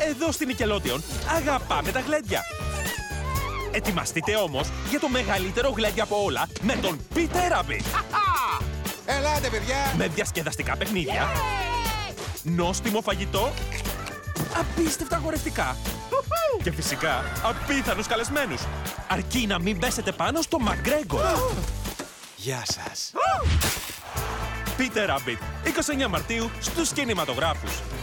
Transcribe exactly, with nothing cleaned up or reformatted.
Εδώ στην Nickelodeon αγαπάμε τα γλέντια. Ετοιμαστείτε όμως για το μεγαλύτερο γλέντι από όλα με τον Peter Rabbit. Ελάτε, παιδιά! Με διασκεδαστικά παιχνίδια, νόστιμο φαγητό, απίστευτα χορευτικά και φυσικά απίθανους καλεσμένους. Αρκεί να μην πέσετε πάνω στο McGregor. Γεια σας! Peter Rabbit, είκοσι εννέα Μαρτίου στους κινηματογράφους.